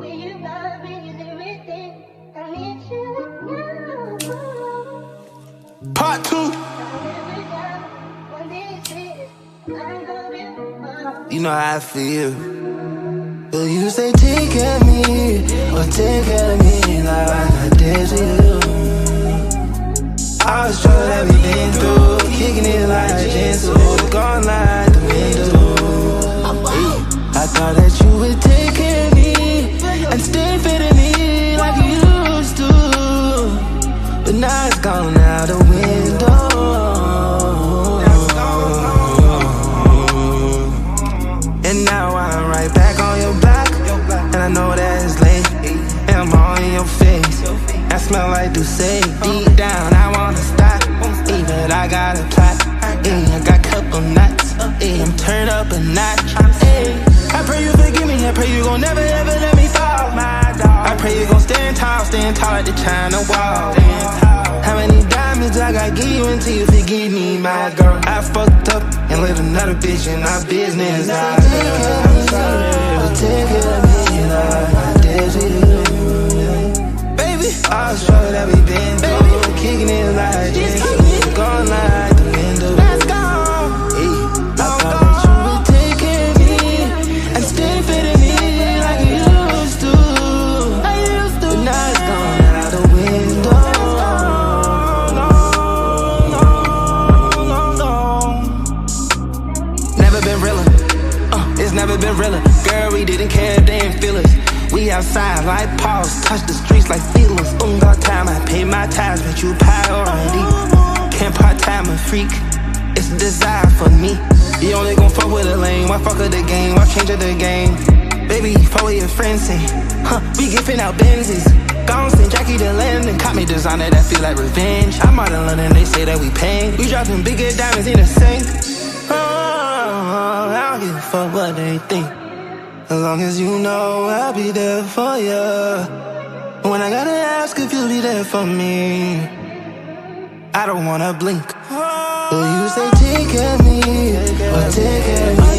Will you love me is everything? I need you now. Part 2. You know how I feel. Will you say take care of me or take care of me like I did to you? I was sure that we been through, kicking it like a gentle, gone like the window. I thought that you would take care of me and stay fit in me like you used to, but now it's gone out the window. And now I'm right back on your block, and I know that it's late, and I'm all in your face. I smell like Douce. Deep down I wanna stop, but I got a plot. I got couple nuts, I'm turned up a notch. I pray you forgive me, I pray you gon' never ever let me fall. I pray you gon' stand tall like the China wall. How many diamonds I gotta give you until you forgive me, my girl? I fucked up and let another bitch in our business. Take care of me like I did to you. Baby, I was sure that we been through, kicking it like this, gone like the window. Let's go. I thought that you would take care of me and stay fit in me like you used to. But now it's gone out the window. Never been realer, it's never been realer. Girl, we didn't care if they ain't feel us. We outside like paws, touch the streets like feelings. Got time, I pay my tithes, but you priority. Can't part-time a freak, it's a desire for me. You only gon' fuck with a lane, why fuck with the game, why change up the game? Baby, follow your friends say, we gifting out Benzes. Gone send Jackie to London, caught me designer that feel like revenge. I'm out in London, they say that we paying. We dropping bigger diamonds in the sink. I don't give a fuck what they think, as long as you know I'll be there for you. When I gotta ask if you'll be there for me, I don't wanna blink. Will you say take care of me or take care of me?